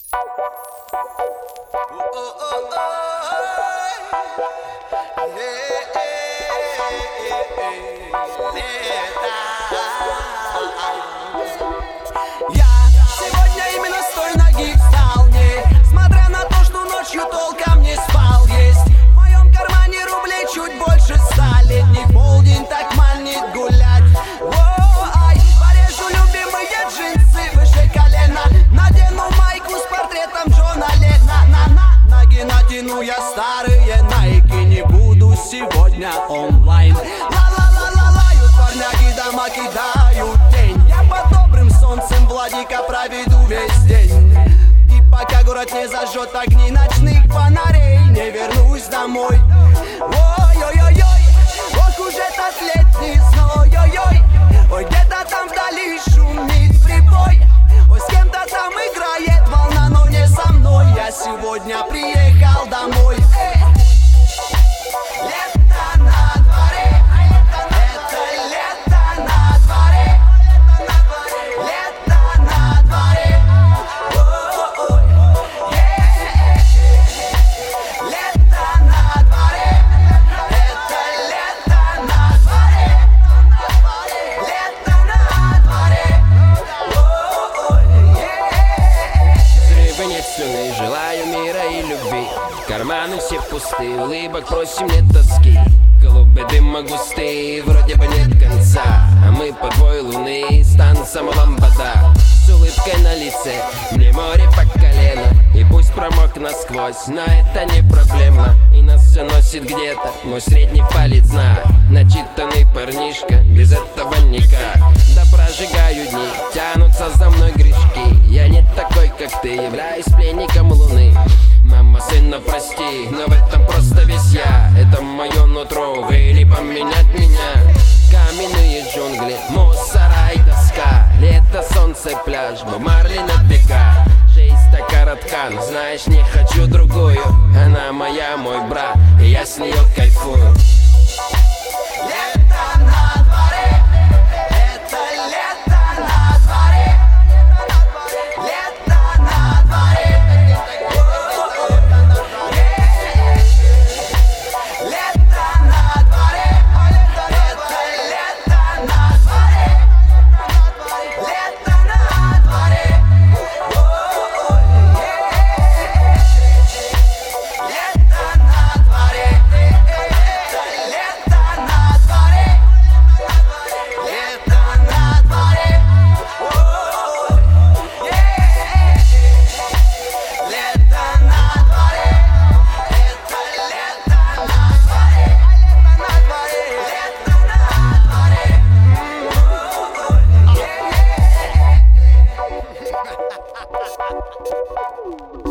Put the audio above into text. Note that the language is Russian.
Я сегодня именно с той ноги встал, несмотря на то, что ночью толком не спал. Есть в моем кармане рублей чуть больше 100. Летний полдень так манит гулять. Ай, порежу любимые джинсы выше колена, надену майку с портретом Джона Леннона. На ноги натяну я старые найки, не буду сегодня онлайн. Ла-ла-ла-ла-лают парняги, дома кидают тень. Я под добрым солнцем Владика проведу весь день. И пока город не зажжет огни ночных фонарей, не вернусь домой. Ой-ой-ой-ой, ох уж этот летний зной. Ой-ой, ой, где-то там вдали шумит прибой. Ой, с кем-то там играет волна, но не со мной. Я сегодня приехал домой. Лето на дворе, это лето на дворе, лето на дворе. Лето на дворе, это лето на дворе, лето на дворе. Взрывы нет слюны, желаю мира и любви. Карманы все пусты, улыбок просим нет тоски. Голубые дыма густые, вроде бы нет конца. А мы под бой луны, с танцем ламбада. С улыбкой на лице, мне море по колено. И пусть промок насквозь, но это не проблема. И нас все носит где-то, мой средний палец знак. Начитанный парнишка, без этого никак. Да прожигаю дни, тянутся за мной грешки. Я не такой, как ты, являюсь пленником луны. Мама, сына, прости, но в этом просто весь я. Это мое нутро, вы не поменять меня. Каменные джунгли, мусора и доска. Лето, солнце, пляж, Боб Марли на века. Жизнь так коротка, но знаешь, не хочу другую. Она моя, мой брат, и я с нее кайфую. Лето на дворе, это лето на дворе, лето на дворе. Лето на дворе, это лето на дворе, лето на дворе. Лето на дворе, это лето на дворе, лето на дворе. Лето на дворе, это лето на дворе, лето на дворе.